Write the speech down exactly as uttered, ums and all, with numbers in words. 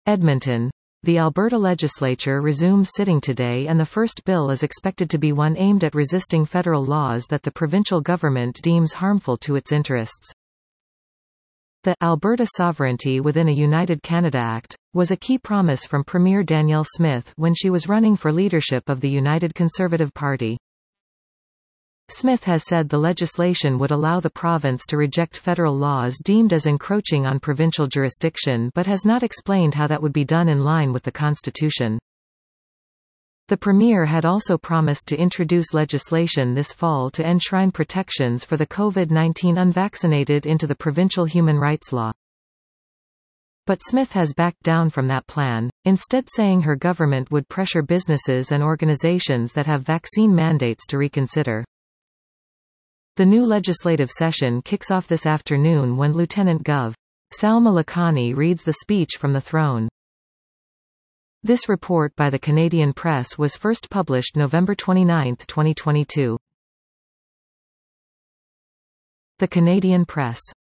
Edmonton. The Alberta legislature resumes sitting today, and the first bill is expected to be one aimed at resisting federal laws that the provincial government deems harmful to its interests. The Alberta Sovereignty Within a United Canada Act was a key promise from Premier Danielle Smith when she was running for leadership of the United Conservative Party. Smith has said the legislation would allow the province to reject federal laws deemed as encroaching on provincial jurisdiction, but has not explained how that would be done in line with the Constitution. The Premier had also promised to introduce legislation this fall to enshrine protections for the COVID nineteen unvaccinated into the provincial human rights law. But Smith has backed down from that plan, instead saying her government would pressure businesses and organizations that have vaccine mandates to reconsider. The new legislative session kicks off this afternoon when Lieutenant Gov. Salma Lakhani reads the speech from the throne. This report by the Canadian Press was first published November twenty-ninth, twenty twenty-two. The Canadian Press.